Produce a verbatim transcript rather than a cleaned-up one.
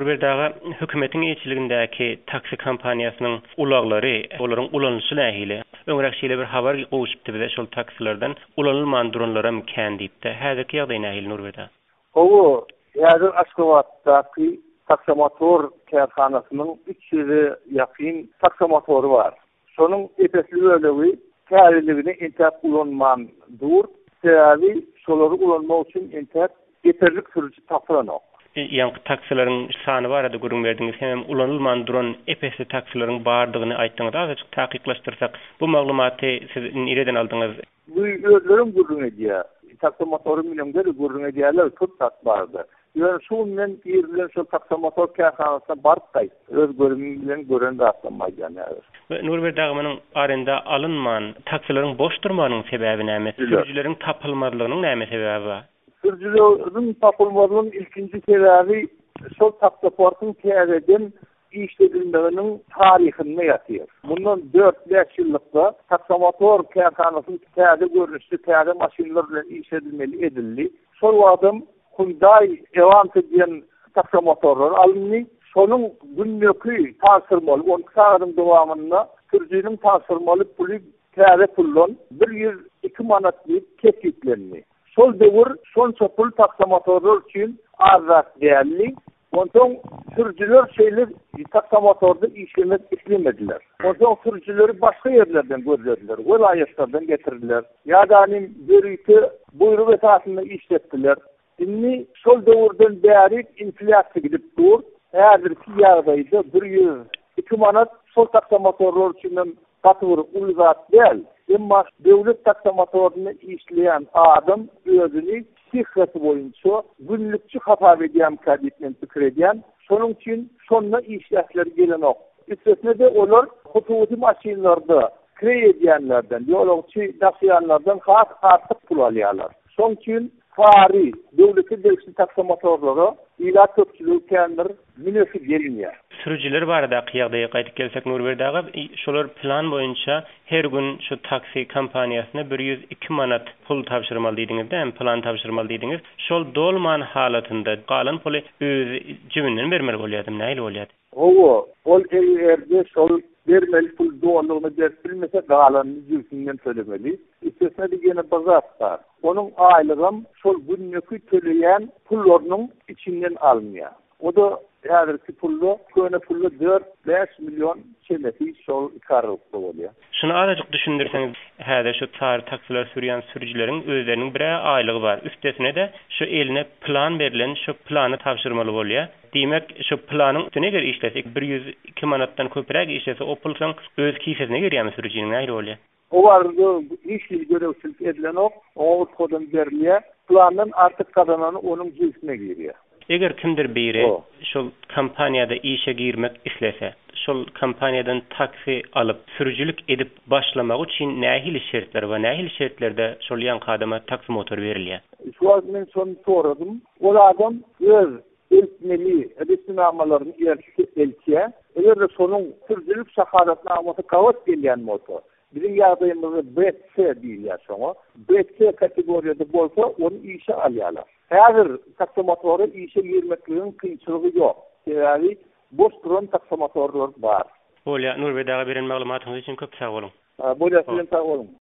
Nurberdaga hökümetin eçiligindäki taksi kampaniýasynyň ulaglary, olaryň ulanýyşy nähili. Öňräkçiler bir habar goşupdy bize şol taksilerden ulanylmagan duranlara mükän diýipdi. Häzirki ýagdaý nähili Nurberda? O, ýa-da Aşgabatdaky taksomotor kärhanasynyň üç ýüze ýakyn taksomotory bar. Şonuň epesli bölegi täzeligini intep ulanman dur, täze şolary ulanmak üçin intep yeterlik sürücü tapylanok. Ýa-ni taksilerin sany barada görüň berdiňiz, hem ulanylmagan duran epesli taksilerin bardygyny aýtdyňyz. Azajyk takyklashdyrsak, bu maglumaty siz nereden aldyňyz? Bu özlerim görüň edýär. Taksomotory bilen geri görüň edýärler, çok tat bardy. Ýöne şu men ýerden şu taksomotor kärhanasyna baryp gaýt. Öz görümi bilen gören ratlanmaýan. Nurberda manyň arenda alynman taksilerin boş durmanyň sebäbi näme? Sürücülerin tapylmadygynyň näme sebäbi bar? Sürücülerin tapylmadygynyň ilkinji sebäbi şol taksomotorun täzeden işledilmeginiň taryhyny ýatyr. Bundan dört beş ýyllykda taksomotor kärhanasyny täze görnüşli täze maşinler bilen işledilmeli edildi. Şol adam Hyundai Elantra diýen taksomotorlar alındy. Şonuň günnäki taşyrmaly on saýryň dowamynda sürücüniň taşyrmaly puly täze pullan bir ýüz iki manat diýip kesiplendi. Şol döwür şonça pul taksomotorlar üçin azat däli. Ondan sürücüler şeyler taksomotorda işlemek istemediler. Ondan sürücüleri başka yerlerden gözlediler. Vilayetlerden getirdiler. Ya da hani bürüytü buyruğu esasında işlettiler. Şimdi şol döwürden bäri inflasya gidip dur. Häzirki ýagdaýda bir ýüz iki manat şol taksomotorlar üçin gatyr ulgat däl. Emma döwlet taksomotoryny işleýän adam özüni sihhati boýunça günlükçi hata edýän kadetmen pikir edýän. Şonuň üçin şonda işletler gelen ok. Üstesine de olar hususi maşinlarda kire edýänlerden, ýolagçy daşıyanlardan has artyk pul alýarlar. Şonuň üçin fari döwleti delisi taksomotorlara ila köpçülük kendir minesi gelinýär. Sürücüler barada ýagdaýa gaýtyp gelsek Nurberdaga şolar plan boýunça her gün şu taksi kampaniýasyna bir ýüz iki manat pul tapşyrmaly diýdiňizde, hem plan tapşyrmaly diýdiňiz. Şol dolman halatynda galan puly öz jibinden bermeli bolýardy, näil bolýardy? O, ol elde şol bermeli pul dolmagyny bermese galanny jüzünden tölemeli. Üstesine diýene bazar bar. Onun aýlygym şol günnäki töleýän pullarynyň içinden alınýar. O da häzirki pullu, köne pullu dört beş milyon çemeti şol karlypdy bolýar. Şunu azajyk düşündirseňiz, häzir şu tar taksiler sürýän sürücüleriň özleriniň bir aýlygy bar. Üstesine de şu eline plan berilen şu plany tapşyrmaly bolýar. Diýmek şu planyň üstüne geri işlesek bir ýüz iki manatdan köpräk işlese o pul soň öz kisesine gerýärmi sürücüniň näil bolýar? O vardı işli görevçilik edilen ok, o kodun berliye, planın artık kazananı onun cinsine giriyor. Eger kimdir biri şol kampaniýada işe girmek islese, şol kampaniýadan taksi alıp sürücülük edip başlamak üçin nähili şertler we nähili şertlerde şol ýan adama taksi motor berilýär? Şu an men şonu soradym. O adam öz elçmeli edisnamalaryny elçiye, eger de şonuň sürücülük şahadatnamasy kawat gelýän motor. Bizim ýagdaýymyzda B C diýilýär şoňa. B C kategoriýada bolsa, onu işe alýarlar. Häzir taksomotory işe girmekligiň kynçylygy ýok. Sebäbi boş duran taksomotorlar bar. Bolýar, Nurberdaga beren maglumatyňyz üçin köp sag bolun. Bolýar, sizden sag bolun.